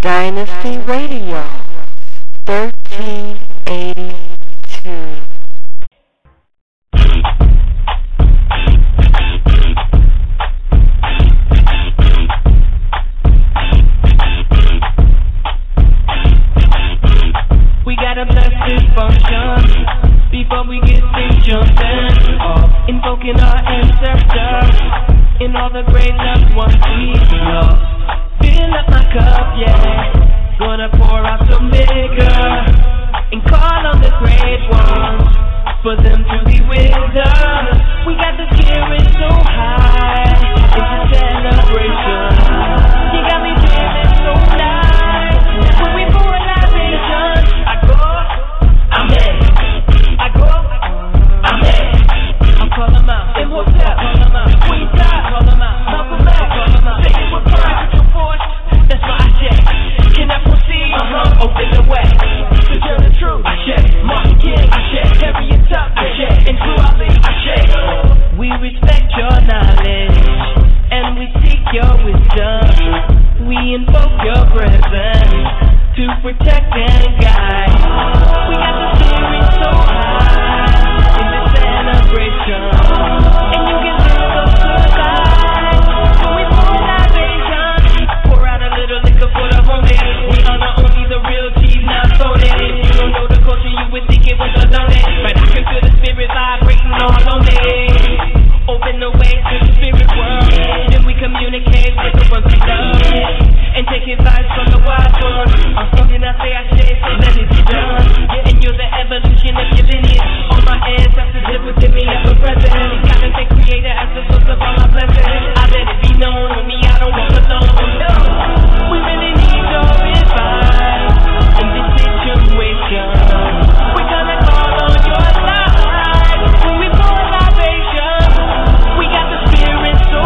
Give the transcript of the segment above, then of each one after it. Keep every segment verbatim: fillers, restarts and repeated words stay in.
Dynasty Radio, thirteen eighty-two. We gotta bless this function before we get things jumping off, invoking our ancestors and all the great loved ones we love. Fill up my cup, yeah. Gonna pour out some liquor and call on the great ones for them to be with us. We got the spirit so high, it's a celebration. You got me feeling so nice. When we pour a libation, I go, I'm in. I go, I'm in. I'm calling out. And what's up? Call them out. We die. Call them out. Malcolm X. Call them out. Say it with pride. That's my check. Can I proceed? Uh-huh. Open the way. To tell the truth. I check. Martin King. I check. Harriet Tubman. I check. And Drew Ali. I check. We respect your knowledge and we seek your wisdom. We invoke your presence to protect and guide. We got the spirit so high in this celebration, and you can live those good lives. When we pour libation, pour out a little liquor for the homies. We honor only the real G's, not phony. If you don't know the culture, you would think it was a donate. But I can feel the spirit vibrating all on me. Open the way to the spirit world. Then we communicate with the ones we love and take advice from the wise ones. And then I say I say, so let it be done. And you're the evolution of your lineage. All my ancestors live within me ever present. God has been created as the source of all my blessings. I let it be known on me, I don't walk alone. No. We really need your advice in this situation. We're gonna call on your life when we pour libation. We got the spirit so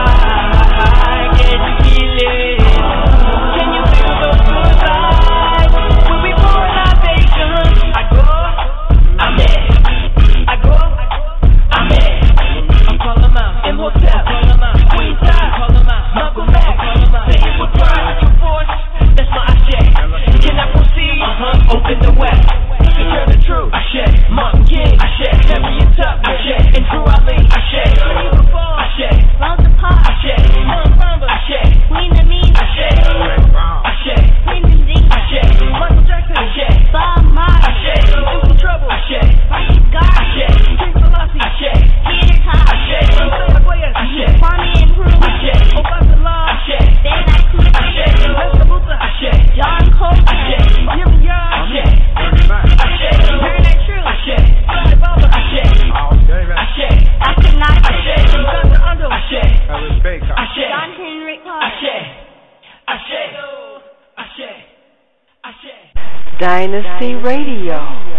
high, can you feel it? Can you feel those good vibes when we pour libation? I go, I'm in. I go, I'm in. I'm calling out. Imhotep, call them out. Queen Side, call them out. Malcolm X, call them out. Say it with pride, your force. That's my Ashe. Can I proceed? Uh-huh. Open the way. To tell the truth. Ashe. Martin King. Ashe. Harriet Tubman. Ashe. And Drew Ali. Ashe. Ashe. Rosa Parks. Ashe. Ashe. Queen Amin. Ashe. Ashe. Queen Ndinga. Ashe. Michael Jackson. Ashe. Bob Marley. Ashe. Into trouble. Ashe. Frankie Garth. Ashe. King Selassie. Ashe. Peter Tosh. Ashe. Ashe. Kwame Nkrumah. Ashe. Obasanjo. Ashe. Fela Kuti. Ashe. Lester Butler. Ashe. John Coltrane. Ashe. Jim Young. Ashe. Ashe. Heard that true. Ashe. Fly Baba. Ashe. Ashe. Doctor Knox. Ashe. Doctor Undo. Ashe. Ashe. John Henry Clark. Ashe. Ashe. Ashe. Ashe. Dynasty Radio,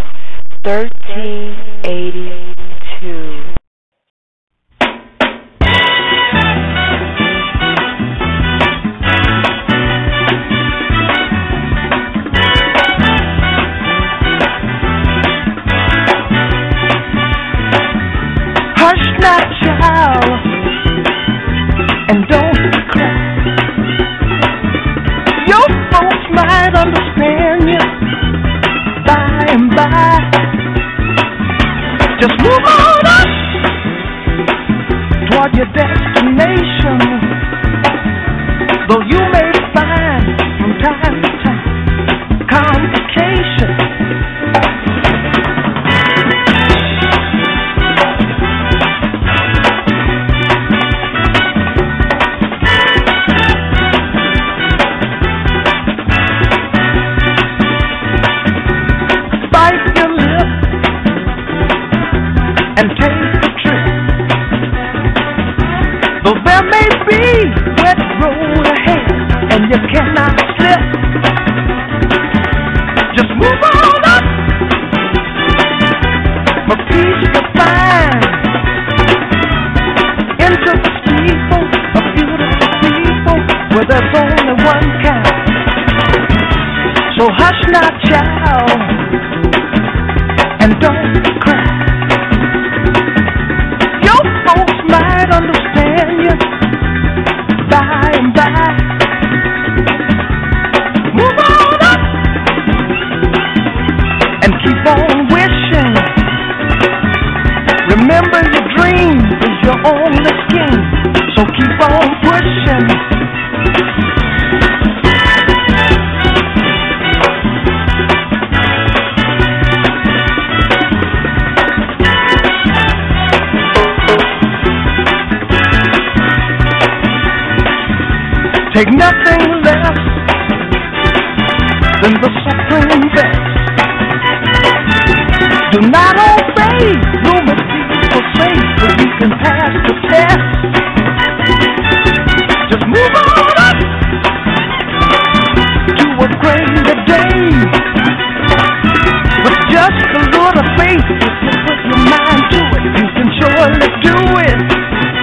thirteen eighty-two. Hush not, child, and don't cry. Your folks might understand you by and by. Just move on up toward your destination. Though you may find from time to time complications. And take the trip. Though there may be wet road ahead and you cannot slip, just move on up for peace to find into the steeple of beautiful people where there's only one kind. So hush not, child, and don't cry. Might understand you by and by. and keep on wishing. Remember your dream is your only king, so keep on pushing. Take nothing less than the supreme best. Do not obey rumors people say, but you can pass the test. Just move on up to a greater day. With just a little faith, if you put your mind to it, you can surely do it.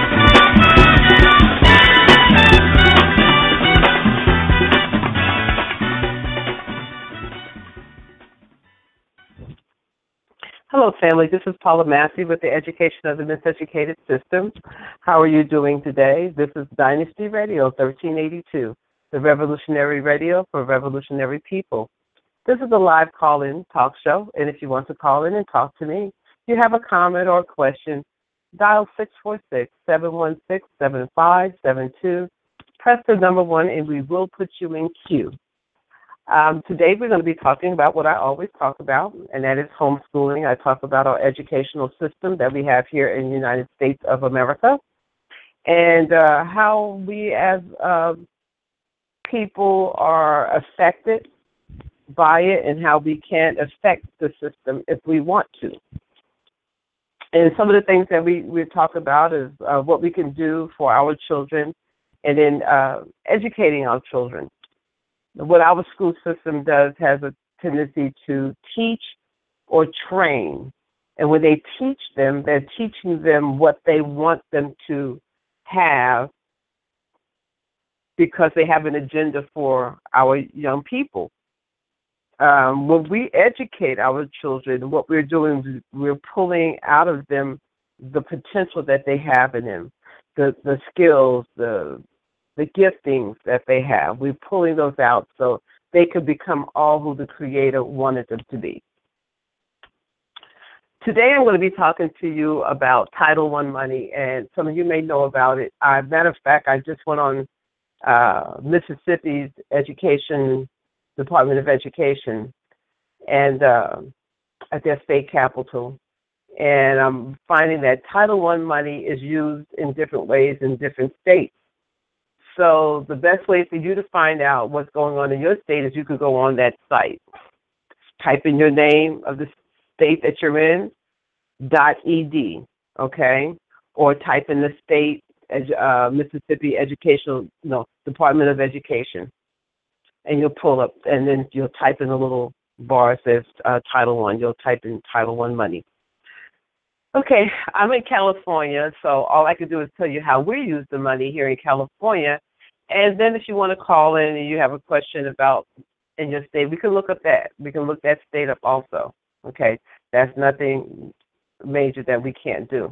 Hello, family. This is Paula Massey with the Education of the Miseducated System. How are you doing today? This is Dynasty Radio thirteen eighty-two, the revolutionary radio for revolutionary people. This is a live call-in talk show, and if you want to call in and talk to me, if you have a comment or a question, dial six four six, seven one six, seven five seven two. Press the number one, and we will put you in queue. Um, today we're going to be talking about what I always talk about, and that is homeschooling. I talk about our educational system that we have here in the United States of America, and uh, how we as uh, people are affected by it, and how we can affect the system if we want to. And some of the things that we, we talk about is uh, what we can do for our children, and then uh, educating our children. What our school system does has a tendency to teach or train. And when they teach them, they're teaching them what they want them to have because they have an agenda for our young people. Um, when we educate our children, what we're doing, we're pulling out of them the potential that they have in them, the, the skills, the the giftings that they have. We're pulling those out so they could become all who the Creator wanted them to be. Today I'm going to be talking to you about Title one money, and some of you may know about it. As a matter of fact, I just went on uh, Mississippi's Education, Department of Education, and uh, at their state capitol, and I'm finding that Title one money is used in different ways in different states. So the best way for you to find out what's going on in your state is you could go on that site. Type in your name of the state that you're in, .ed, okay? Or type in the state, uh, Mississippi Educational, no, Department of Education. And you'll pull up, and then you'll type in a little bar that says uh, Title one. You'll type in Title one money. Okay, I'm in California, so all I can do is tell you how we use the money here in California. And then if you want to call in and you have a question about in your state, we can look up that. We can look that state up also. Okay, that's nothing major that we can't do.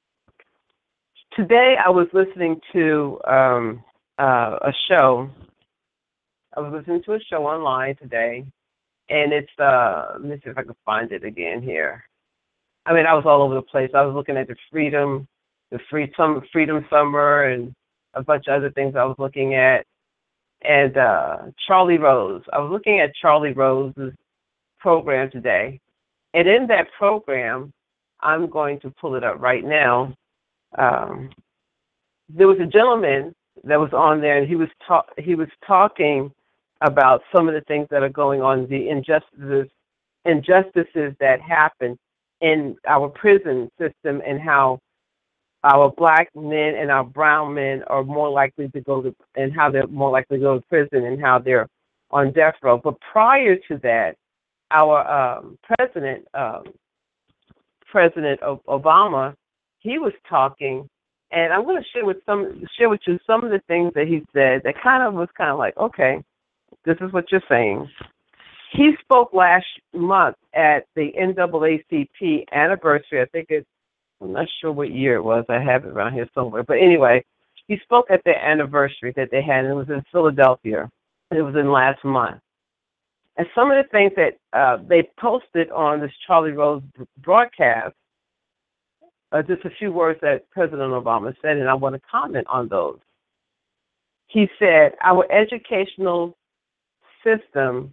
Today I was listening to um, uh, a show. I was listening to a show online today, and it's, uh, let me see if I can find it again here. I mean, I was all over the place. I was looking at the Freedom, the free, some Freedom Summer, and a bunch of other things I was looking at. And uh, Charlie Rose. I was looking at Charlie Rose's program today. And in that program, I'm going to pull it up right now. Um, there was a gentleman that was on there, and he was ta- he was talking about some of the things that are going on, the injustices, injustices that happen in our prison system, and how our black men and our brown men are more likely to go to, and how they're more likely to go to prison, and how they're on death row. But prior to that, our um, president, um, President Obama, he was talking, and I'm going to share with some share with you some of the things that he said that kind of was kind of like, okay, this is what you're saying. He spoke last month at the N double A C P anniversary. I think it's, I'm not sure what year it was. I have it around here somewhere. But anyway, he spoke at the anniversary that they had, and it was in Philadelphia. It was in last month. And some of the things that uh, they posted on this Charlie Rose broadcast are just a few words that President Obama said, and I want to comment on those. He said, our educational system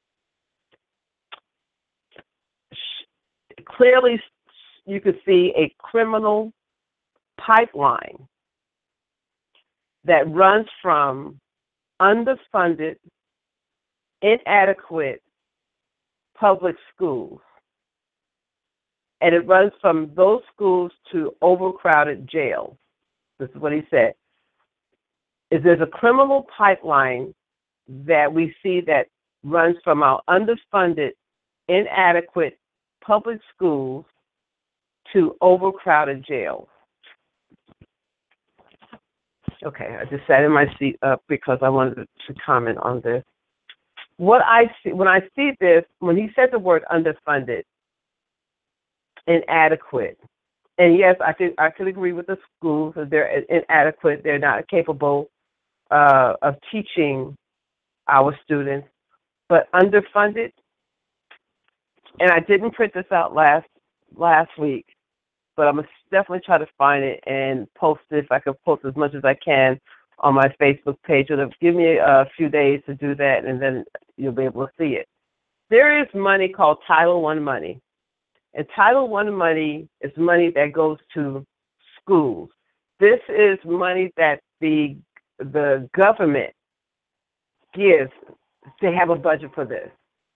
clearly, you could see a criminal pipeline that runs from underfunded, inadequate public schools. And it runs from those schools to overcrowded jails. This is what he said. Is there's a criminal pipeline that we see that runs from our underfunded, inadequate public schools to overcrowded jails. Okay, I just sat in my seat up because I wanted to comment on this. What I see, when I see this, when he said the word underfunded, inadequate, and yes, I could I could agree with the schools that they're inadequate, they're not capable uh, of teaching our students, but underfunded. And I didn't print this out last last week, but I'm gonna definitely try to find it and post it if I can post as much as I can on my Facebook page. It'll give me a few days to do that, and then you'll be able to see it. There is money called Title One money. And Title One money is money that goes to schools. This is money that the the government gives. They have a budget for this.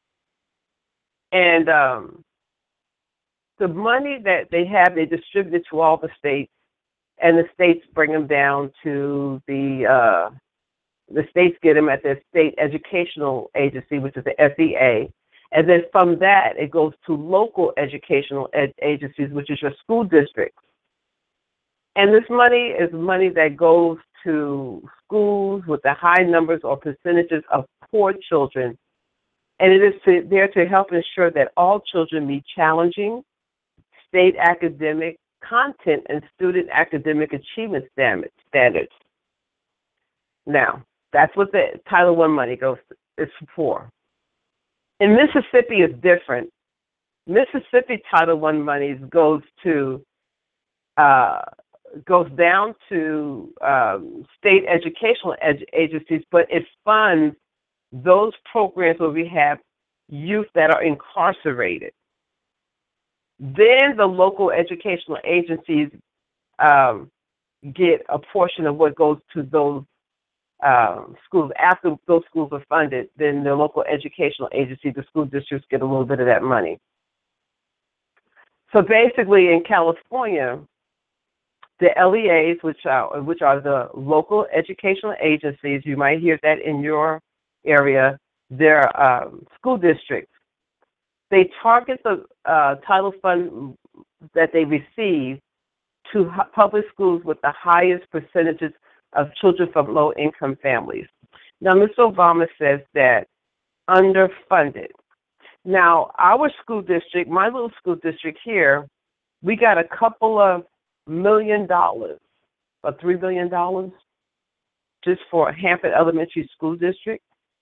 And um, the money that they have, they distribute it to all the states, and the states bring them down to the, uh, the states get them at their state educational agency, which is the S E A. And then from that, it goes to local educational ed- agencies, which is your school districts. And this money is money that goes to schools with the high numbers or percentages of poor children. And it is to, there to help ensure that all children meet challenging state academic content and student academic achievement standards. Now, that's what the Title One money goes to, is for. In Mississippi, it's different. Mississippi Title One money goes to uh, goes down to um, state educational ed- agencies, but it funds those programs where we have youth that are incarcerated. Then the local educational agencies um, get a portion of what goes to those Um, schools. After those schools are funded, then the local educational agency, the school districts, get a little bit of that money. So basically, in California, the L E As, which are which are the local educational agencies, you might hear that in your area, they're um, school districts. They target the uh, title fund that they receive to h- public schools with the highest percentages of children from low-income families. Now, Mister Obama says that underfunded. Now, our school district, my little school district here, we got a couple of million dollars, or three million dollars, just for Hampton Elementary School District.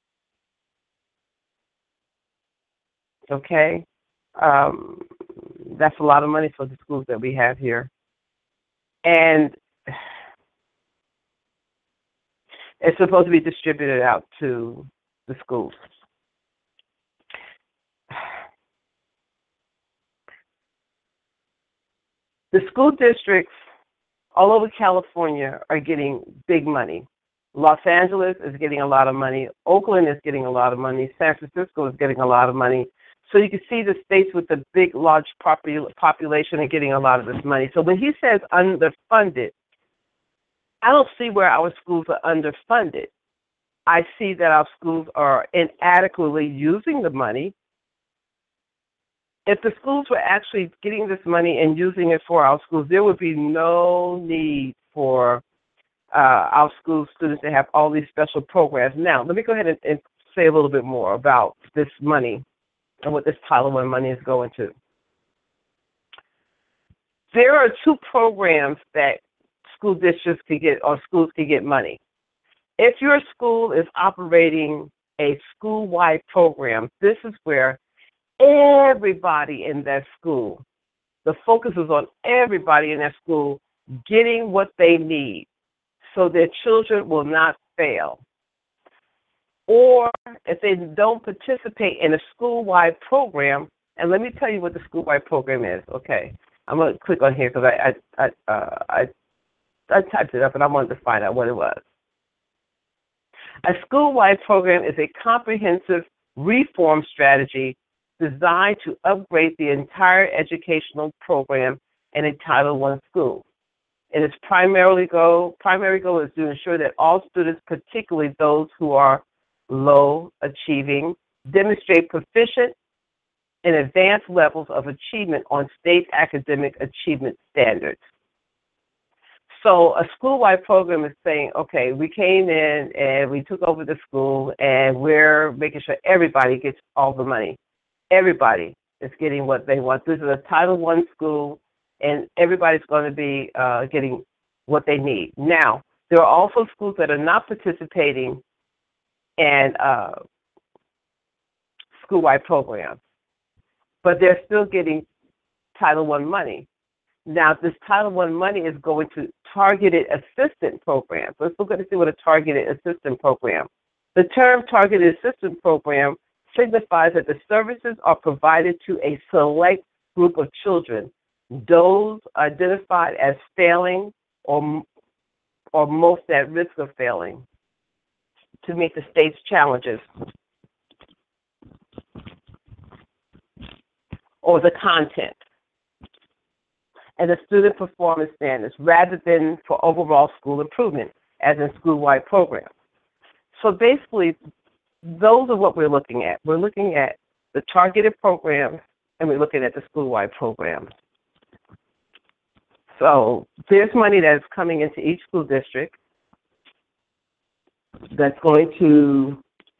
Okay? Um, that's a lot of money for the schools that we have here. And it's supposed to be distributed out to the schools. The school districts all over California are getting big money. Los Angeles is getting a lot of money. Oakland is getting a lot of money. San Francisco is getting a lot of money. So you can see the states with the big, large popul- population are getting a lot of this money. So when he says underfunded, I don't see where our schools are underfunded. I see that our schools are inadequately using the money. If the schools were actually getting this money and using it for our schools, there would be no need for uh, our school students to have all these special programs. Now, let me go ahead and, and say a little bit more about this money and what this Title One money is going to. There are two programs that school districts can get, or schools can get money. If your school is operating a school-wide program. This is where everybody in that school, the focus is on everybody in that school getting what they need so their children will not fail. Or if they don't participate in a school-wide program, and let me tell you what the school-wide program is. Okay, I'm going to click on here because I I I, uh, I I typed it up and I wanted to find out what it was. A school-wide program is a comprehensive reform strategy designed to upgrade the entire educational program in a Title one school. And its primarily goal, primary goal is to ensure that all students, particularly those who are low achieving, demonstrate proficient and advanced levels of achievement on state academic achievement standards. So a school-wide program is saying, okay, we came in and we took over the school and we're making sure everybody gets all the money. Everybody is getting what they want. This is a Title one school, and everybody's going to be uh, getting what they need. Now, there are also schools that are not participating in uh, school-wide programs, but they're still getting Title one money. Now, this Title one money is going to targeted assistant programs. Let's look at to see what a targeted assistant program. The term targeted assistant program signifies that the services are provided to a select group of children, those identified as failing or, or most at risk of failing, to meet the state's challenges or the content and the student performance standards rather than for overall school improvement, as in school-wide programs. So basically, those are what we're looking at. We're looking at the targeted programs, and we're looking at the school-wide programs. So there's money that is coming into each school district that's going to,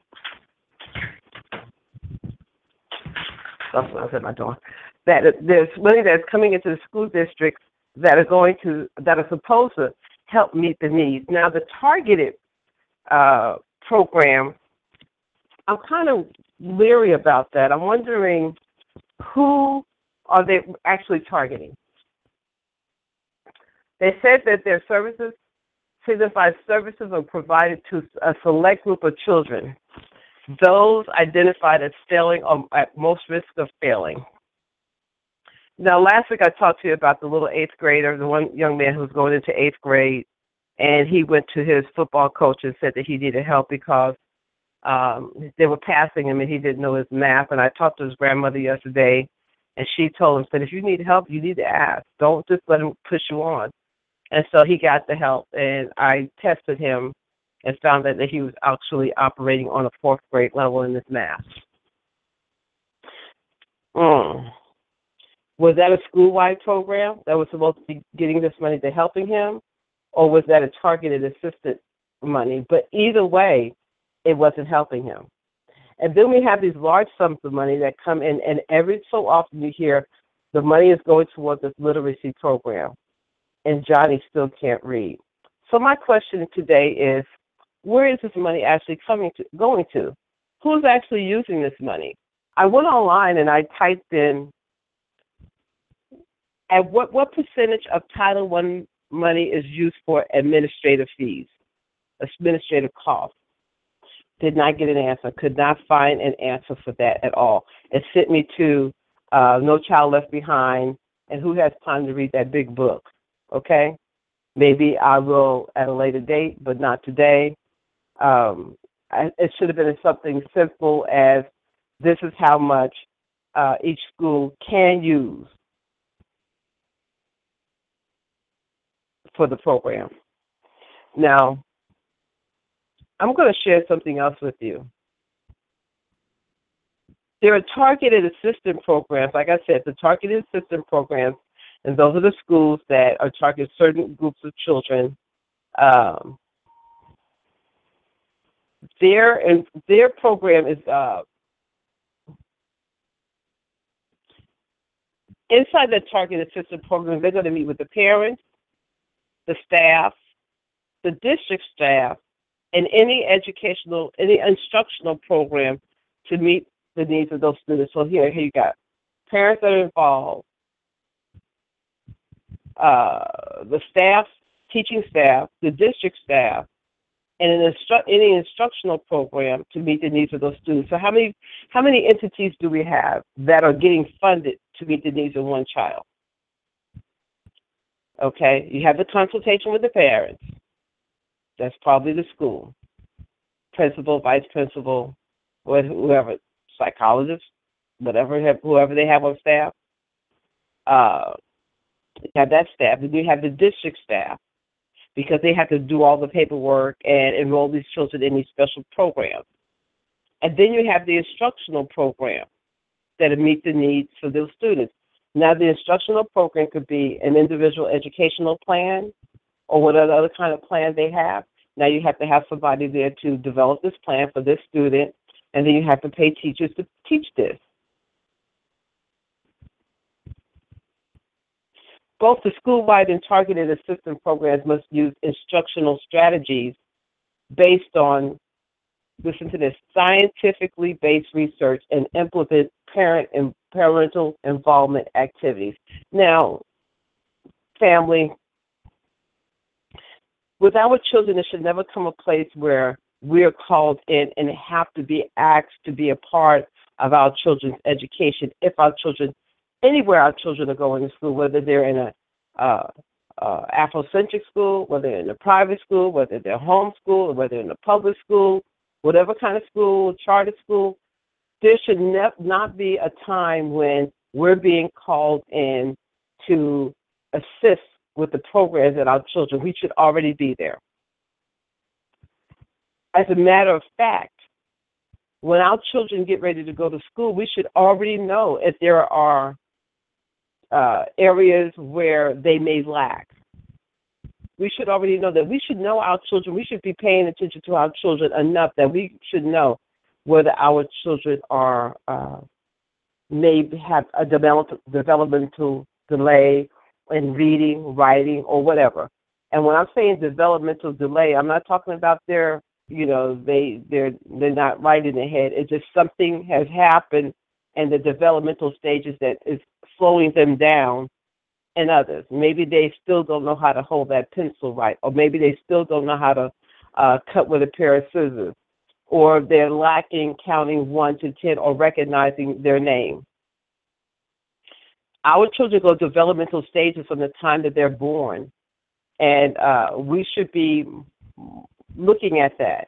that's what I was at my door, that there's money that's coming into the school districts that are going to, that are supposed to help meet the needs. Now, the targeted uh, program, I'm kind of leery about that. I'm wondering who are they actually targeting? They said that their services signify services are provided to a select group of children, those identified as failing or at most risk of failing. Now, last week I talked to you about the little eighth grader, the one young man who's going into eighth grade, and he went to his football coach and said that he needed help because um, they were passing him and he didn't know his math. And I talked to his grandmother yesterday, and she told him, said, if you need help, you need to ask. Don't just let him push you on. And so he got the help, and I tested him and found that he was actually operating on a fourth grade level in his math. Mm. Was that a school-wide program that was supposed to be getting this money to helping him, or was that a targeted assistant money? But either way, it wasn't helping him. And then we have these large sums of money that come in, and every so often you hear the money is going towards this literacy program, and Johnny still can't read. So my question today is, where is this money actually coming to, going to? Who's actually using this money? I went online and I typed in, at what, what percentage of Title one money is used for administrative fees, administrative costs? Did not get an answer. Could not find an answer for that at all. It sent me to uh, No Child Left Behind, and who has time to read that big book? Okay? Maybe I will at a later date, but not today. Um, I, it should have been something simple as this is how much uh, each school can use for the program. Now, I'm going to share something else with you. There are targeted assistant programs. Like I said, the targeted assistant programs, and those are the schools that are targeting certain groups of children. Um, their, and their program is uh, inside the targeted assistant program. They're going to meet with the parents, the staff, the district staff, in any educational, any instructional program to meet the needs of those students. So here, here you got parents that are involved, uh, the staff, teaching staff, the district staff, and an instru- any instructional program to meet the needs of those students. So how many how many entities do we have that are getting funded to meet the needs of one child? Okay, you have the consultation with the parents. That's probably the school, principal, vice principal, or whoever, psychologist, whatever, whoever they have on staff. Uh, you have that staff. Then you have the district staff, because they have to do all the paperwork and enroll these children in these special programs. And then you have the instructional program that meet the needs for those students. Now, the instructional program could be an individual educational plan or whatever other kind of plan they have. Now, you have to have somebody there to develop this plan for this student, and then you have to pay teachers to teach this. Both the school-wide and targeted assistance programs must use instructional strategies based on, listen to this, scientifically based research and implement parent and parental involvement activities. Now, family, with our children, it should never come a place where we're called in and have to be asked to be a part of our children's education if our children anywhere our children are going to school, whether they're in a uh, uh, Afrocentric school, whether they're in a private school, whether they're homeschooled, whether they're in a public school, whatever kind of school, charter school, there should ne- not be a time when we're being called in to assist with the programs that our children, we should already be there. As a matter of fact, when our children get ready to go to school, we should already know if there are uh, areas where they may lack. We should already know that. We should know our children. We should be paying attention to our children enough that we should know whether our children are uh, may have a develop, developmental delay in reading, writing, or whatever. And when I'm saying developmental delay, I'm not talking about their, you know, they they're they're not right in the head. It's just something has happened in the developmental stages that is slowing them down. And others, maybe they still don't know how to hold that pencil right, or maybe they still don't know how to uh, cut with a pair of scissors, or they're lacking counting one to ten or recognizing their name. Our children go developmental stages from the time that they're born, and uh, we should be looking at that.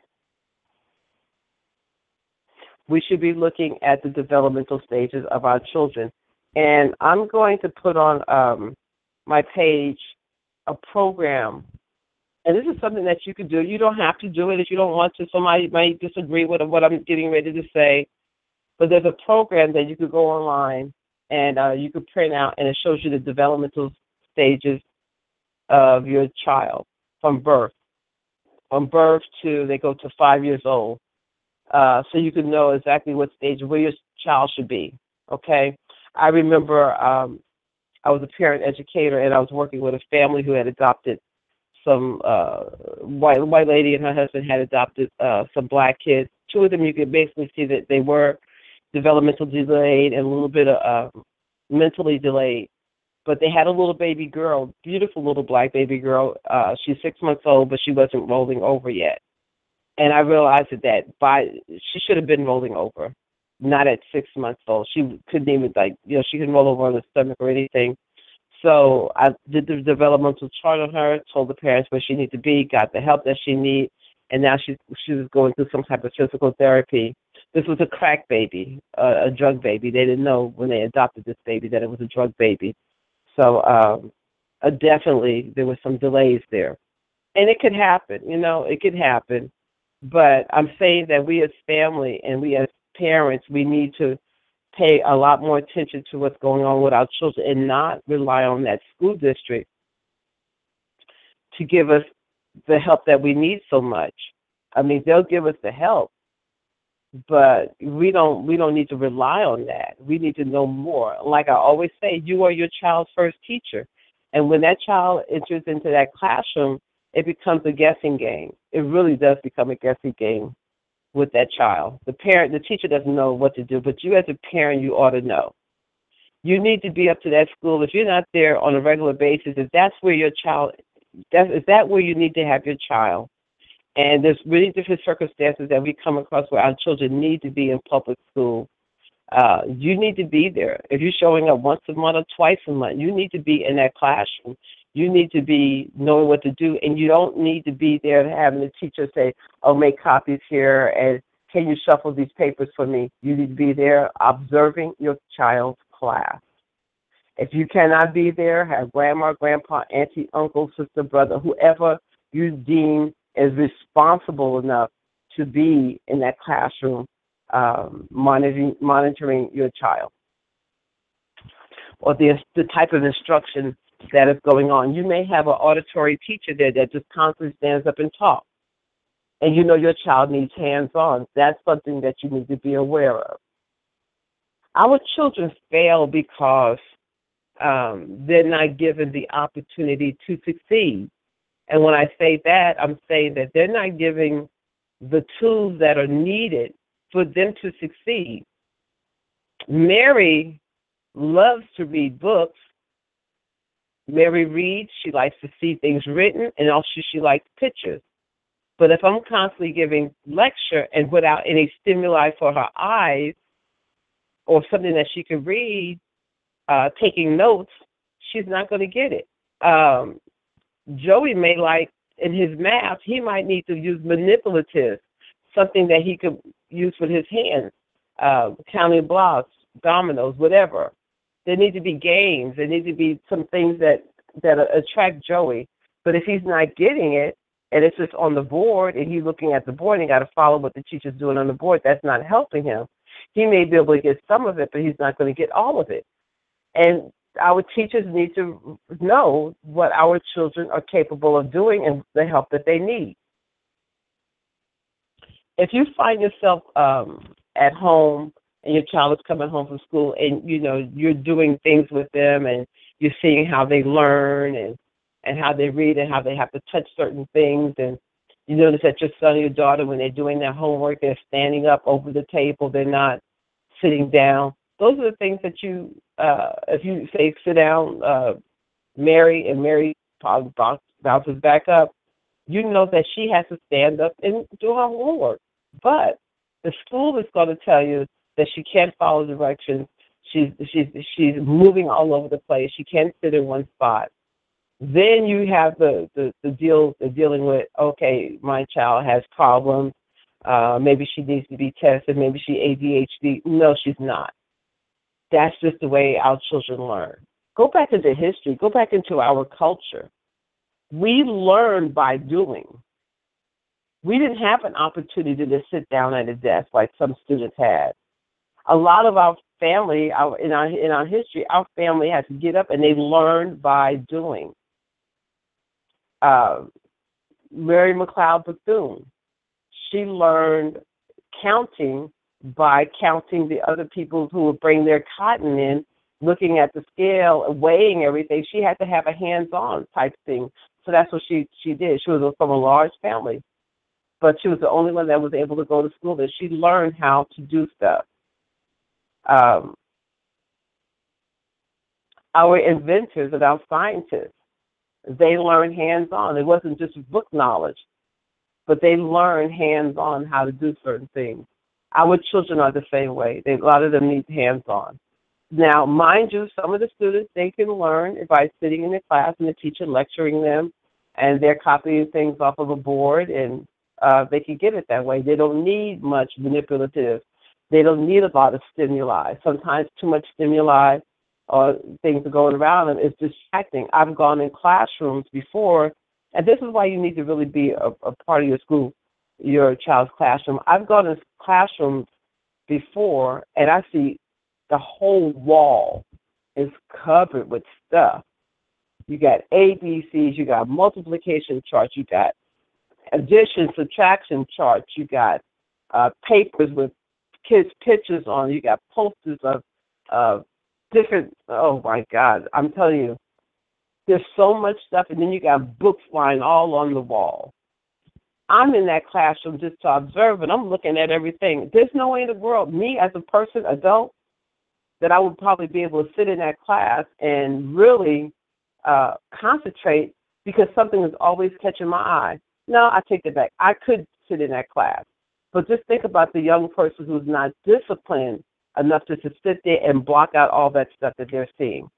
We should be looking at the developmental stages of our children. And I'm going to put on um, my page a program. And this is something that you can do. You don't have to do it if you don't want to. Somebody might disagree with what I'm getting ready to say. But there's a program that you could go online and uh, you could print out, and it shows you the developmental stages of your child from birth. From birth to, they go to five years old. Uh, so you can know exactly what stage, where your child should be, okay? I remember um, I was a parent educator, and I was working with a family who had adopted some uh, white white lady and her husband had adopted uh, some black kids. Two of them, you could basically see that they were developmentally delayed and a little bit of, uh, mentally delayed. But they had a little baby girl, beautiful little black baby girl. Uh, she's six months old, but she wasn't rolling over yet. And I realized that by she should have been rolling over. Not at six months old. She couldn't even, like, you know, she couldn't roll over on the stomach or anything. So I did the developmental chart on her, told the parents where she needed to be, got the help that she needed, and now she she was going through some type of physical therapy. This was a crack baby, uh, a drug baby. They didn't know when they adopted this baby that it was a drug baby. So um, uh, definitely there were some delays there. And it could happen, you know, it could happen. But I'm saying that we as family and we as parents, we need to pay a lot more attention to what's going on with our children and not rely on that school district to give us the help that we need so much. I mean, they'll give us the help, but we don't we don't need to rely on that. We need to know more. Like I always say, you are your child's first teacher. And when that child enters into that classroom, it becomes a guessing game. It really does become a guessing game with that child. The parent, the teacher doesn't know what to do, but you as a parent, you ought to know. You need to be up to that school. If you're not there on a regular basis, if that's where your child, that, is that where you need to have your child? And there's really different circumstances that we come across where our children need to be in public school. Uh, you need to be there. If you're showing up once a month or twice a month, you need to be in that classroom. You need to be knowing what to do, and you don't need to be there having the teacher say, oh, make copies here, and can you shuffle these papers for me? You need to be there observing your child's class. If you cannot be there, have grandma, grandpa, auntie, uncle, sister, brother, whoever you deem is responsible enough to be in that classroom um, monitoring, monitoring your child or the, the type of instruction that is going on. You may have an auditory teacher there that just constantly stands up and talks, and you know your child needs hands-on. That's something that you need to be aware of. Our children fail because um, they're not given the opportunity to succeed. And when I say that, I'm saying that they're not giving the tools that are needed for them to succeed. Mary loves to read books. Mary reads, she likes to see things written, and also she likes pictures. But if I'm constantly giving lecture and without any stimuli for her eyes or something that she can read, uh, taking notes, she's not going to get it. Um, Joey may like, in his math, he might need to use manipulative, something that he could use with his hands, uh, counting blocks, dominoes, whatever. There need to be games. There need to be some things that, that attract Joey. But if he's not getting it, and it's just on the board, and he's looking at the board and got to follow what the teacher's doing on the board, that's not helping him. He may be able to get some of it, but he's not going to get all of it. And our teachers need to know what our children are capable of doing and the help that they need. If you find yourself um, at home and your child is coming home from school and, you know, you're doing things with them and you're seeing how they learn and, and how they read and how they have to touch certain things, and you notice that your son or your daughter, when they're doing their homework, they're standing up over the table, they're not sitting down. Those are the things that you, uh, if you say sit down, uh, Mary, and Mary bounces back up, you know that she has to stand up and do her homework. But the school is going to tell you that she can't follow directions. She's she's she's moving all over the place. She can't sit in one spot. Then you have the the, the deal the dealing with, okay, my child has problems. Uh, maybe she needs to be tested. Maybe she A D H D. No, she's not. That's just the way our children learn. Go back into history. Go back into our culture. We learn by doing. We didn't have an opportunity to sit down at a desk like some students had. A lot of our family, our, in our in our history, our family had to get up and they learned by doing. Uh, Mary McLeod Bethune, she learned counting by counting the other people who would bring their cotton in, looking at the scale and weighing everything. She had to have a hands-on type thing. So that's what she, she did. She was from a large family, but she was the only one that was able to go to school there. She learned how to do stuff. Um, our inventors and our scientists, they learned hands-on. It wasn't just book knowledge, but they learned hands-on how to do certain things. Our children are the same way. They, a lot of them need hands-on. Now, mind you, some of the students, they can learn by sitting in the class and the teacher lecturing them, and they're copying things off of a board, and uh, they can get it that way. They don't need much manipulative. They don't need a lot of stimuli. Sometimes too much stimuli or things are going around them is distracting. I've gone in classrooms before, and this is why you need to really be a, a part of your school, your child's classroom. I've gone in classrooms before, and I see the whole wall is covered with stuff. You got A B Cs, you got multiplication charts, you got addition, subtraction charts, you got uh, papers with kids' pictures on, you got posters of uh, different, oh my God, I'm telling you, There's so much stuff, and then you got books lying all on the wall. I'm in that classroom just to observe, and I'm looking at everything. There's no way in the world, me as a person, adult, that I would probably be able to sit in that class and really uh, concentrate because something is always catching my eye. No, I take that back. I could sit in that class. But just think about the young person who's not disciplined enough to, to sit there and block out all that stuff that they're seeing.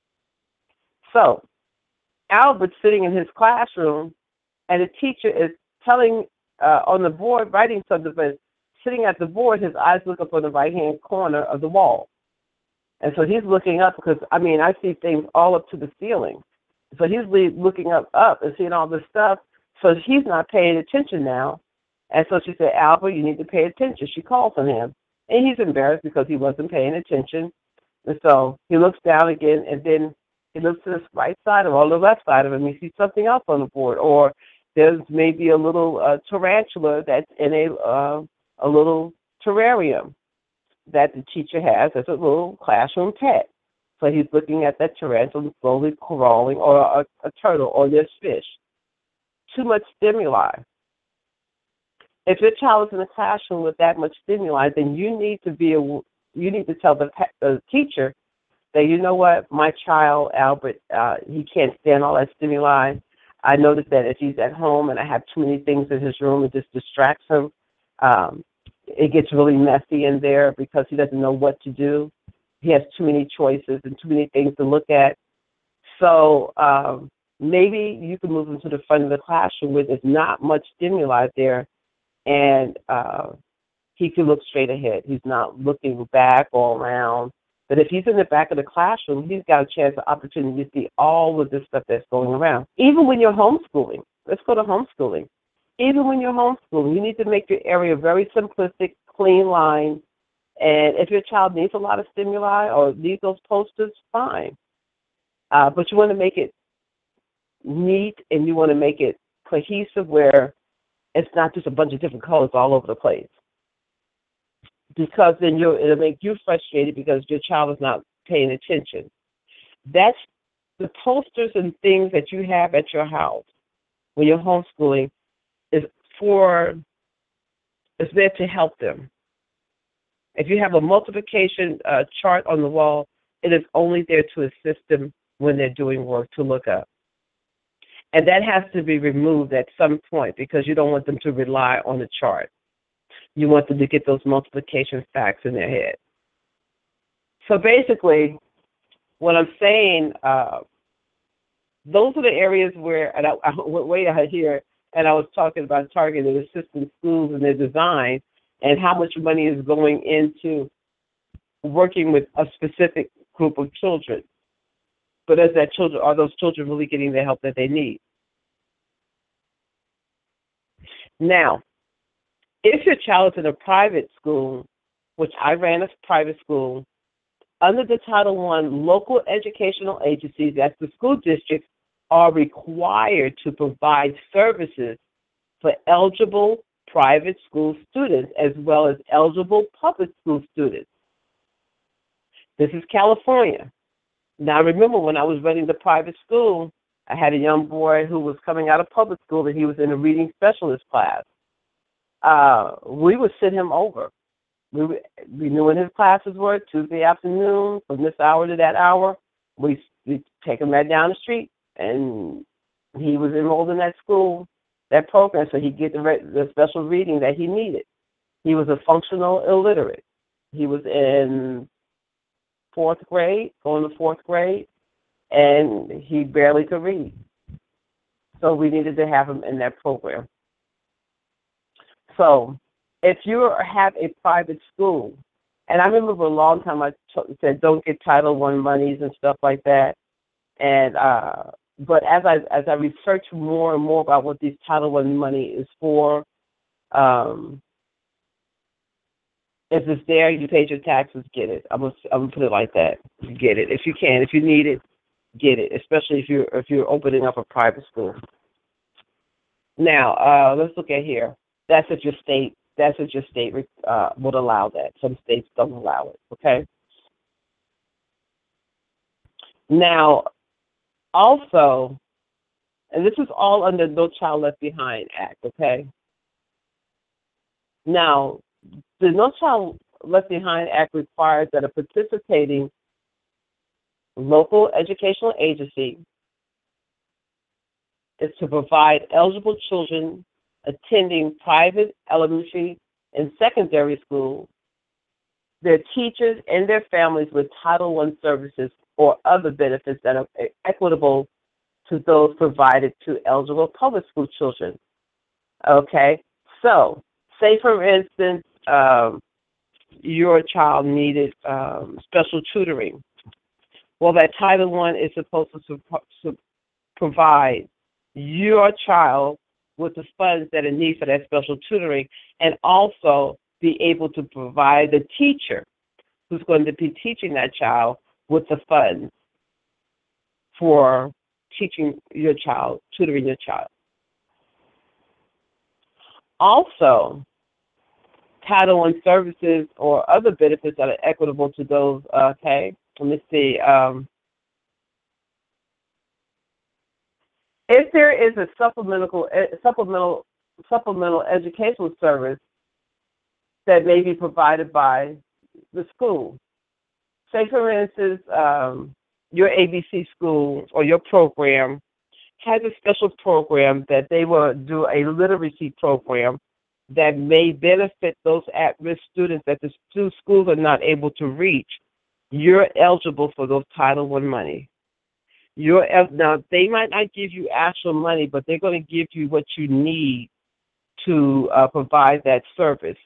So Albert's sitting in his classroom, and the teacher is telling uh, on the board, writing something, but sitting at the board, his eyes look up on the right-hand corner of the wall. And so he's looking up because, I mean, I see things all up to the ceiling. So he's looking up, up and seeing all this stuff. So he's not paying attention now. And so she said, Albert, you need to pay attention. She calls on him. And he's embarrassed because he wasn't paying attention. And so he looks down again, and then he looks to the right side of him or the left side of him. He sees something else on the board. Or there's maybe a little uh, tarantula that's in a, uh, a little terrarium that the teacher has as a little classroom pet. So he's looking at that tarantula slowly crawling, or a, a turtle, or this fish. Too much stimuli. If your child is in a classroom with that much stimuli, then you need to be a, you need to tell the, the teacher that, you know what, my child Albert, uh, he can't stand all that stimuli. I noticed that if he's at home and I have too many things in his room, it just distracts him. Um, it gets really messy in there because he doesn't know what to do. He has too many choices and too many things to look at. So um, maybe you can move him to the front of the classroom where there's not much stimuli there, and uh, he can look straight ahead. He's not looking back or around. But if he's in the back of the classroom, he's got a chance, an opportunity to see all of this stuff that's going around. Even when you're homeschooling, let's go to homeschooling. Even when you're homeschooling, you need to make your area very simplistic, clean lines. And if your child needs a lot of stimuli or needs those posters, fine. Uh, but you want to make it neat, and you want to make it cohesive where it's not just a bunch of different colors all over the place. Because then you'll, it'll make you frustrated because your child is not paying attention. That's the posters and things that you have at your house when you're homeschooling is for, is there to help them. If you have a multiplication uh, chart on the wall, it is only there to assist them when they're doing work to look up. And that has to be removed at some point because you don't want them to rely on the chart. You want them to get those multiplication facts in their head. So basically, what I'm saying, uh, those are the areas where, and I, I went way out here, and I was talking about targeted assistance schools and their design, and how much money is going into working with a specific group of children. But is that children, are those children really getting the help that they need? Now, if your child is in a private school, which I ran a private school, under the Title One, local educational agencies, that's the school districts, are required to provide services for eligible private school students as well as eligible public school students. This is California. Now, remember when I was running the private school, I had a young boy who was coming out of public school and he was in a reading specialist class. Uh, we would send him over. We, we knew when his classes were, Tuesday afternoon, from this hour to that hour. We we take him right down the street, and he was enrolled in that school, that program, so he'd get the, the special reading that he needed. He was a functional illiterate. He was in fourth grade, going to fourth grade, and he barely could read. So we needed to have him in that program. So if you have a private school, and I remember for a long time I t- said don't get Title One monies and stuff like that, and uh, but as I as I researched more and more about what these Title One money is for, um, if it's there, you paid your taxes, get it. I'm gonna I'm gonna put it like that. Get it if you can, if you need it, get it. Especially if you're if you're opening up a private school. Now uh, let's look at here. That's if your state. That's if your state uh, would allow that. Some states don't allow it. Okay. Now, Also, and this is all under No Child Left Behind Act, okay? Now, the No Child Left Behind Act requires that a participating local educational agency is to provide eligible children attending private elementary and secondary schools, their teachers and their families with Title One services or other benefits that are equitable to those provided to eligible public school children. Okay? So, say for instance, um, your child needed um, special tutoring. Well, that Title One is supposed to, su- su- provide your child with the funds that are needed for that special tutoring, and also be able to provide the teacher who's going to be teaching that child with the funds for teaching your child, tutoring your child. Also, Title One services or other benefits that are equitable to those, uh, okay, let me see. Um, if there is a supplemental, supplemental, supplemental educational service that may be provided by the school, say for instance, um, your A B C school or your program has a special program that they will do a literacy program that may benefit those at-risk students that the two schools are not able to reach. You're eligible for those Title One money. You're now they might not give you actual money, but they're going to give you what you need to uh, provide that service.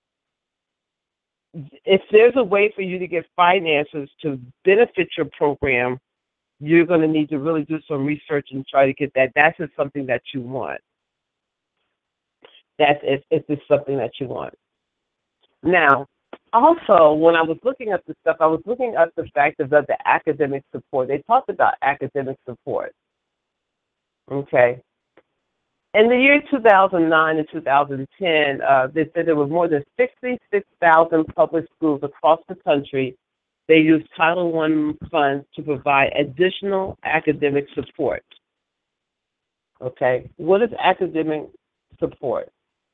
If there's a way for you to get finances to benefit your program, you're going to need to really do some research and try to get that. That's just something that you want. That's if, if it's something that you want. Now, also, when I was looking up the stuff, I was looking up the fact of the academic support. They talked about academic support. Okay. In the year two thousand nine and two thousand ten, uh, they said there were more than sixty-six thousand public schools across the country. They used Title One funds to provide additional academic support. Okay. What is academic support?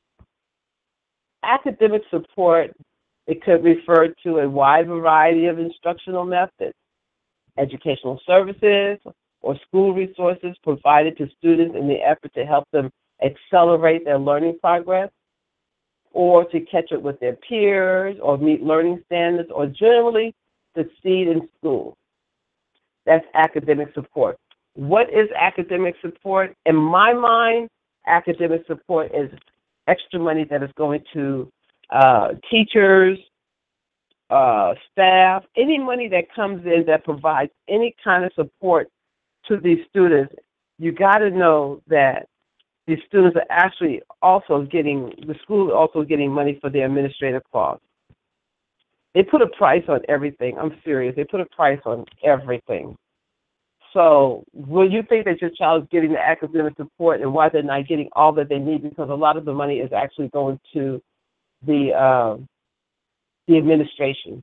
Academic support, it could refer to a wide variety of instructional methods, educational services, or school resources provided to students in the effort to help them accelerate their learning progress, or to catch up with their peers, or meet learning standards, or generally succeed in school. That's academic support. What is academic support? In my mind, academic support is extra money that is going to uh, teachers, uh, staff, any money that comes in that provides any kind of support to these students. You got to know that these students are actually also getting, the school is also getting money for their administrative costs. They put a price on everything. I'm serious. They put a price on everything. So will you think that your child is getting the academic support and why they're not getting all that they need? Because a lot of the money is actually going to the uh, the administration.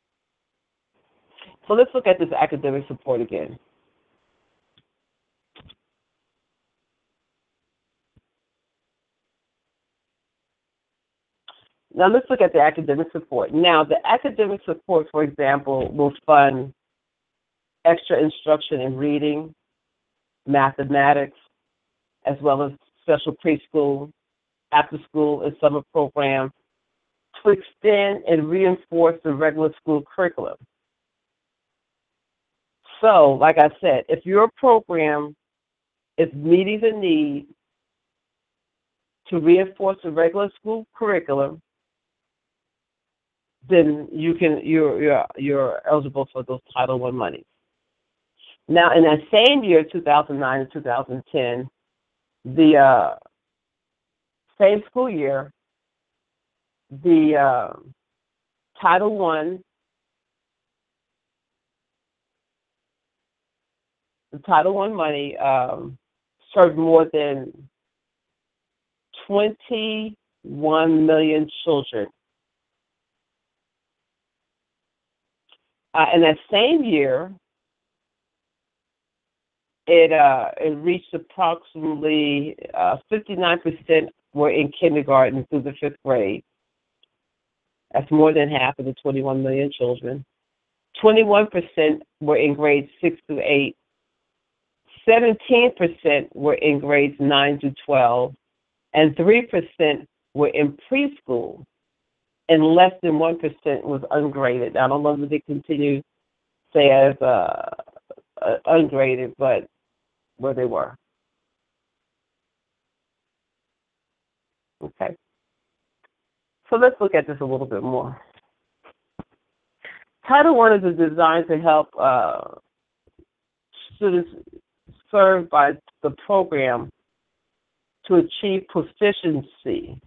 So let's look at this academic support again. Now let's look at the academic support. Now the academic support, for example, will fund extra instruction in reading, mathematics, as well as special preschool, after school, and summer programs to extend and reinforce the regular school curriculum. So, like I said, if your program is meeting the need to reinforce the regular school curriculum, then you can you're you're you're eligible for those Title One monies. Now, in that same year, two thousand nine and two thousand ten, the uh, same school year, the uh, Title One, the Title One money um, served more than twenty-one million children. Uh, in that same year, it uh, it reached approximately uh, fifty-nine percent were in kindergarten through the fifth grade. That's more than half of the twenty-one million children. twenty-one percent were in grades six through eight. seventeen percent were in grades nine to twelve, and three percent were in preschool, and less than one percent was ungraded. I don't know if they continue, say, as uh, uh, ungraded, but where they were. Okay. So let's look at this a little bit more. Title One is designed to help uh, students served by the program to achieve proficiency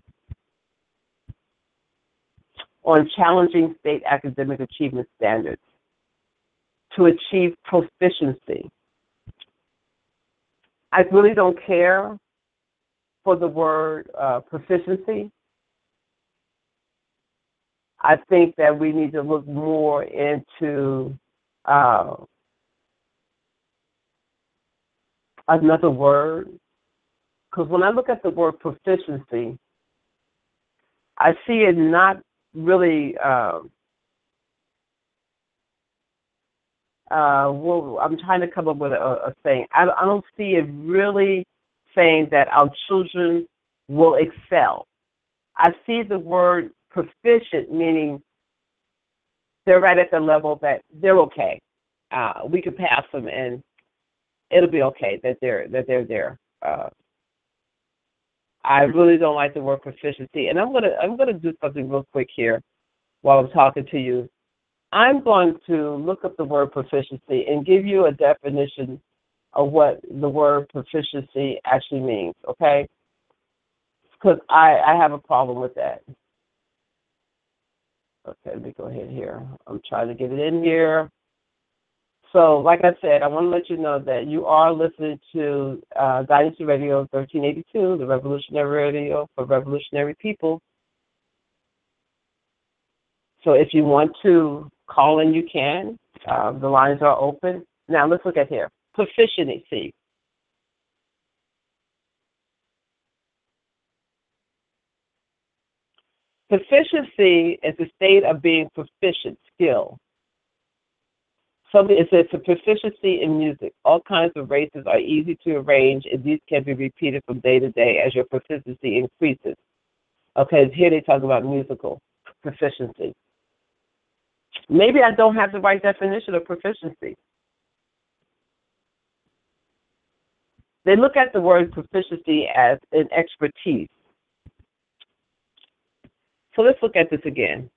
on challenging state academic achievement standards. To achieve proficiency. I really don't care for the word uh, proficiency. I think that we need to look more into uh, another word. Because when I look at the word proficiency, I see it not really, uh, uh, well, I'm trying to come up with a, a saying. I, I don't see it really saying that our children will excel. I see the word proficient, meaning they're right at the level that they're okay. Uh, we can pass them, and it'll be okay that they're that they're there. Uh, I really don't like the word proficiency, and I'm gonna I'm gonna do something real quick here while I'm talking to you. I'm going to look up the word proficiency and give you a definition of what the word proficiency actually means. Okay? Because I, I have a problem with that. Okay, let me go ahead here. I'm trying to get it in here. So, like I said, I want to let you know that you are listening to uh, Dynasty Radio thirteen eighty-two, the revolutionary radio for revolutionary people. So if you want to call in, you can. Uh, the lines are open. Now, let's look at here. Proficiency. Proficiency is a state of being proficient, skill. So it says a proficiency in music. All kinds of races are easy to arrange, and these can be repeated from day to day as your proficiency increases. Okay, here they talk about musical proficiency. Maybe I don't have the right definition of proficiency. They look at the word proficiency as an expertise. So let's look at this again.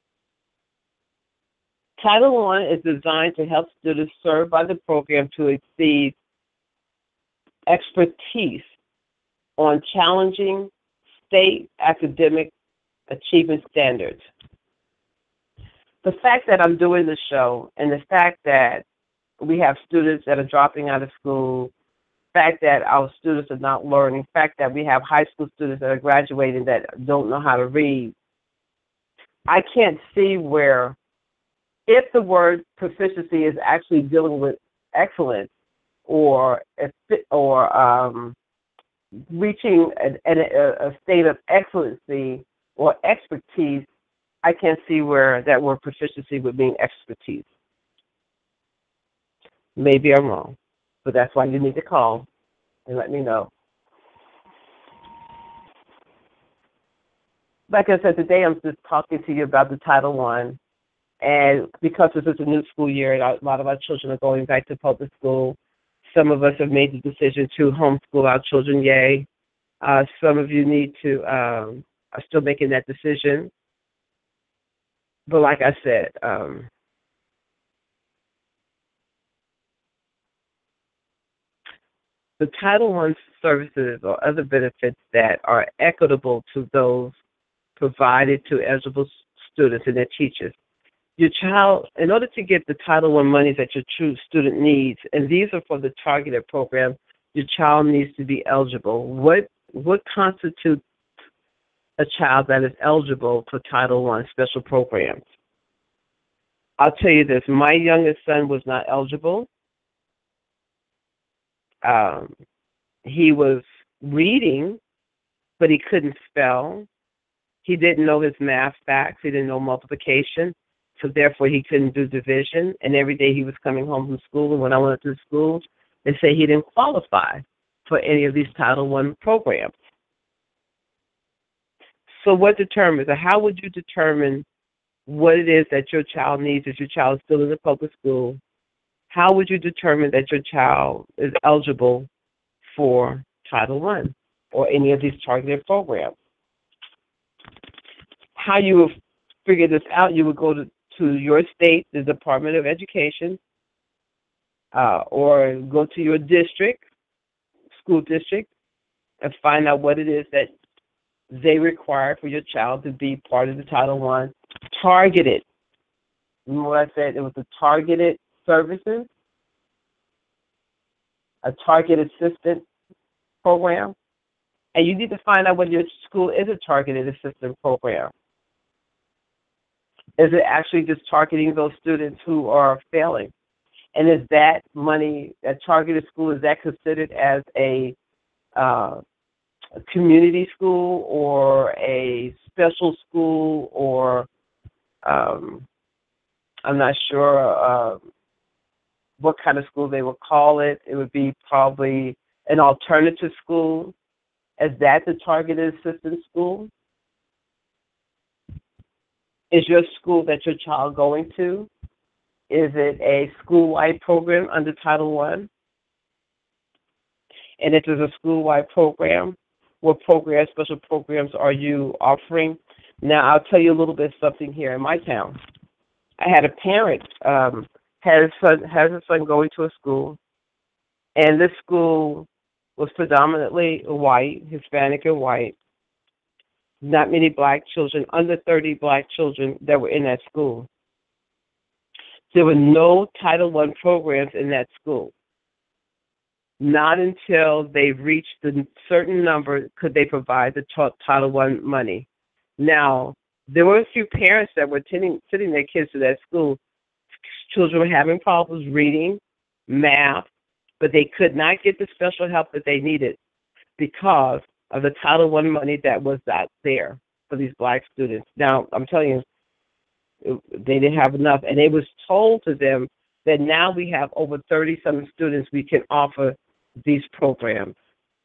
Title One is designed to help students served by the program to exceed expertise on challenging state academic achievement standards. The fact that I'm doing this show and the fact that we have students that are dropping out of school, the fact that our students are not learning, the fact that we have high school students that are graduating that don't know how to read, I can't see where, if the word proficiency is actually dealing with excellence or or um, reaching a, a, a state of excellency or expertise, I can't see where that word proficiency would mean expertise. Maybe I'm wrong, but that's why you need to call and let me know. Like I said, today I'm just talking to you about the Title One. And because this is a new school year, and a lot of our children are going back to public school, some of us have made the decision to homeschool our children, yay. Uh, some of you need to, um, are still making that decision. But like I said, um, the Title One services or other benefits that are equitable to those provided to eligible students and their teachers. Your child, in order to get the Title One monies that your true student needs, and these are for the targeted program, your child needs to be eligible. What what constitutes a child that is eligible for Title One special programs? I'll tell you this, my youngest son was not eligible. Um, he was reading, but he couldn't spell. He didn't know his math facts. He didn't know multiplication. So therefore, he couldn't do division. And every day he was coming home from school, and when I went to school, they say he didn't qualify for any of these Title One programs. So what determines, or how would you determine what it is that your child needs if your child is still in the public school? How would you determine that your child is eligible for Title One or any of these targeted programs? How you would figure this out, you would go to, to your state, the Department of Education, uh, or go to your district, school district, and find out what it is that they require for your child to be part of the Title One targeted. Remember what I said? It was a targeted services, a targeted assistant program, and you need to find out whether your school is a targeted assistant program. Is it actually just targeting those students who are failing? And is that money, that targeted school, is that considered as a, uh, a community school or a special school, or um, I'm not sure uh, what kind of school they would call it. It would be probably an alternative school. Is that the targeted assistance school? Is your school that your child going to? Is it a school-wide program under Title One? And if it's a school-wide program, what programs, special programs are you offering? Now, I'll tell you a little bit something here in my town. I had a parent um, had his son has his son going to a school, and this school was predominantly white, Hispanic and white. Not many black children, under thirty black children that were in that school. There were no Title One programs in that school. Not until they reached a certain number could they provide the Title One money. Now, there were a few parents that were sending, sending their kids to that school. Children were having problems reading, math, but they could not get the special help that they needed because of the Title One money that was out there for these black students. Now, I'm telling you, they didn't have enough, and it was told to them that now we have over thirty-some students we can offer these programs.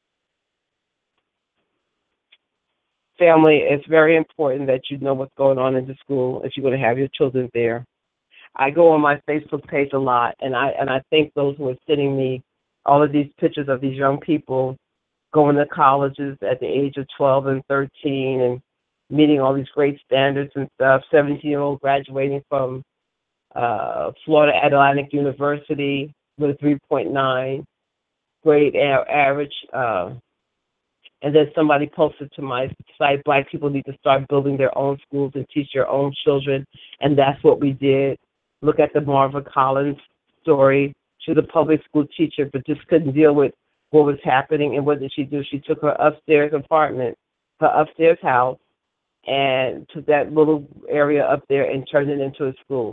Family, it's very important that you know what's going on in the school if you're going to have your children there. I go on my Facebook page a lot, and I and I thank those who are sending me all of these pictures of these young people going to colleges at the age of twelve and thirteen and meeting all these great standards and stuff, seventeen-year-old graduating from uh, Florida Atlantic University with a three point nine grade a- average. Uh, and then somebody posted to my site, Black people need to start building their own schools and teach their own children, and that's what we did. Look at the Marva Collins story. She was a public school teacher, but just couldn't deal with what was happening. And what did she do? She took her upstairs apartment, her upstairs house, and took that little area up there and turned it into a school.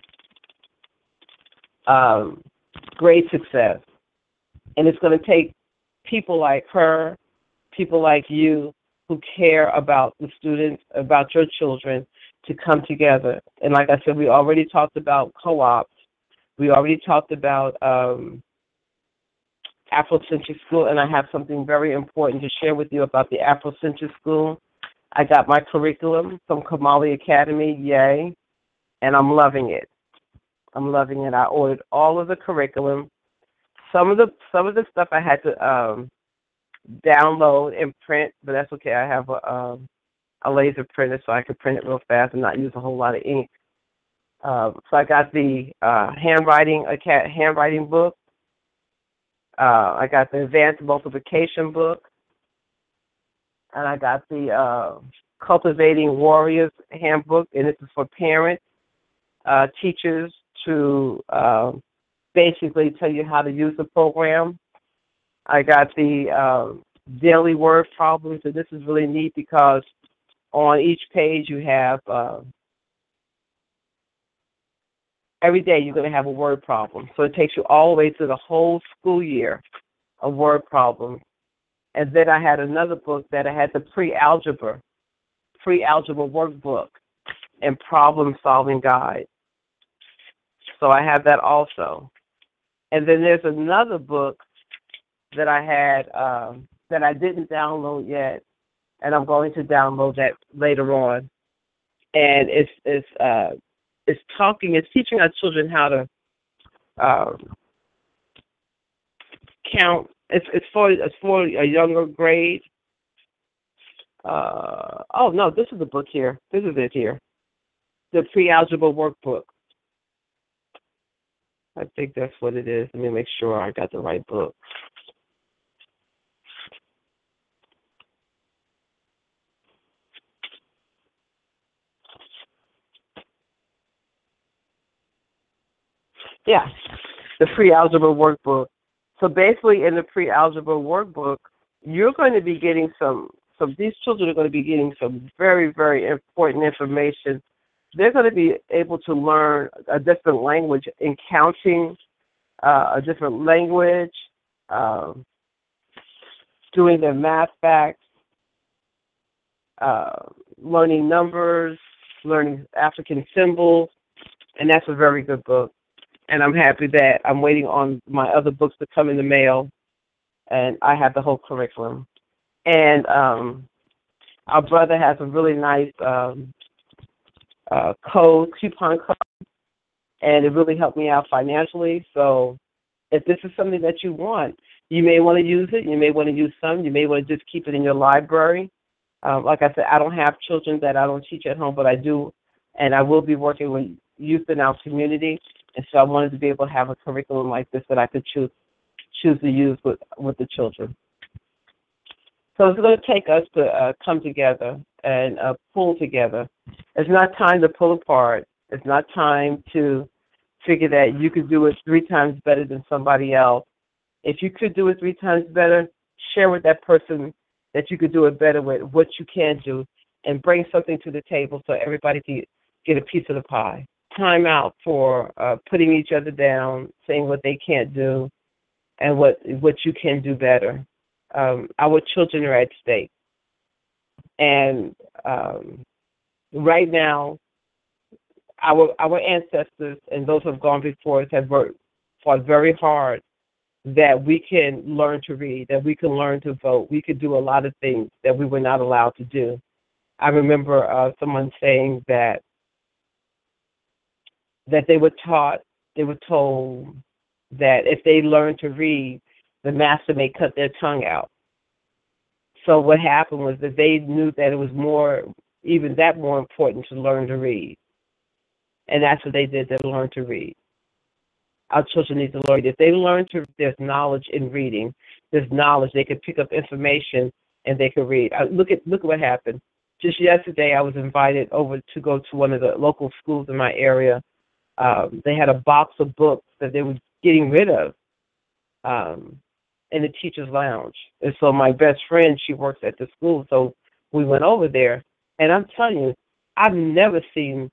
Um, great success. And it's going to take people like her, people like you, who care about the students, about your children, to come together. And like I said, we already talked about co-ops. We already talked about um, Afrocentric School, and I have something very important to share with you about the Afrocentric School. I got my curriculum from Kamali Academy, yay, and I'm loving it. I'm loving it. I ordered all of the curriculum. Some of the some of the stuff I had to um, download and print, but that's okay. I have a, um, a laser printer, so I can print it real fast and not use a whole lot of ink. Uh, so I got the uh, handwriting a cat handwriting book. Uh, I got the advanced multiplication book, and I got the uh, Cultivating Warriors handbook, and this is for parents, uh, teachers to uh, basically tell you how to use the program. I got the uh, daily word problems, and this is really neat because on each page you have, uh, every day you're going to have a word problem. So it takes you all the way through the whole school year of word problems. And then I had another book that I had the pre-algebra, pre-algebra workbook and problem-solving guide. So I have that also. And then there's another book that I had um, that I didn't download yet, and I'm going to download that later on. And it's it's uh, it's talking, it's teaching our children how to uh, count. It's it's for it's for a younger grade. Uh, oh no, this is the book here. This is it here. The pre-algebra workbook. I think that's what it is. Let me make sure I got the right book. Yeah, the pre-algebra workbook. So basically in the pre-algebra workbook, you're going to be getting some, some, these children are going to be getting some very, very important information. They're going to be able to learn a different language in counting, uh, a different language, um, doing their math facts, uh, learning numbers, learning African symbols, and that's a very good book. And I'm happy that I'm waiting on my other books to come in the mail, and I have the whole curriculum. And um, our brother has a really nice um, uh, code, coupon code, and it really helped me out financially. So if this is something that you want, you may want to use it. You may want to use some. You may want to just keep it in your library. Um, like I said, I don't have children that I don't teach at home, but I do, and I will be working with youth in our community. And so I wanted to be able to have a curriculum like this that I could choose choose to use with, with the children. So it's going to take us to uh, come together and uh, pull together. It's not time to pull apart. It's not time to figure that you could do it three times better than somebody else. If you could do it three times better, share with that person that you could do it better with, what you can do, and bring something to the table so everybody can get a piece of the pie. Time out for uh, putting each other down, saying what they can't do, and what what you can do better. Um, our children are at stake, and um, right now, our our ancestors and those who have gone before us have worked, fought very hard that we can learn to read, that we can learn to vote, we could do a lot of things that we were not allowed to do. I remember uh, someone saying that. that they were taught, they were told that if they learned to read, the master may cut their tongue out. So what happened was that they knew that it was more, even that more important to learn to read. And that's what they did, they learned to read. Our children need to learn. If they learn to, there's knowledge in reading, there's knowledge, they could pick up information and they could read. I, look at look at what happened. Just yesterday I was invited over to go to one of the local schools in my area. Um, they had a box of books that they were getting rid of um, in the teacher's lounge. And so my best friend, she works at the school, so we went over there. And I'm telling you, I've never seen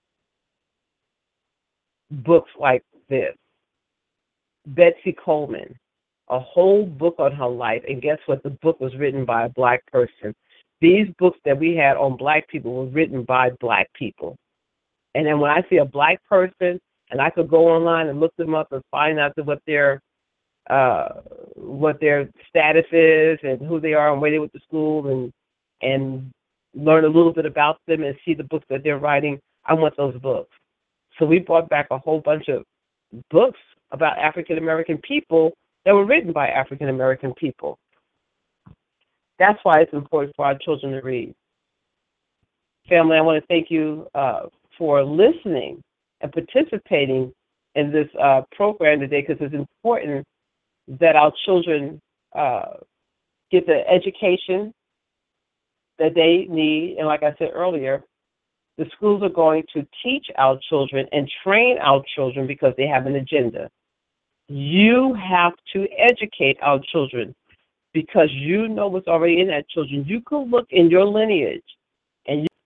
books like this. Betsy Coleman, a whole book on her life, and guess what? The book was written by a black person. These books that we had on black people were written by black people. And then when I see a black person, and I could go online and look them up and find out what their uh, what their status is and who they are and where they went to school, and and learn a little bit about them and see the books that they're writing, I want those books. So we brought back a whole bunch of books about African American people that were written by African American people. That's why it's important for our children to read. Family, I want to thank you uh, for listening and participating in this uh, program today, because it's important that our children uh, get the education that they need. And like I said earlier, the schools are going to teach our children and train our children because they have an agenda. You have to educate our children because you know what's already in that children. You can look in your lineage and you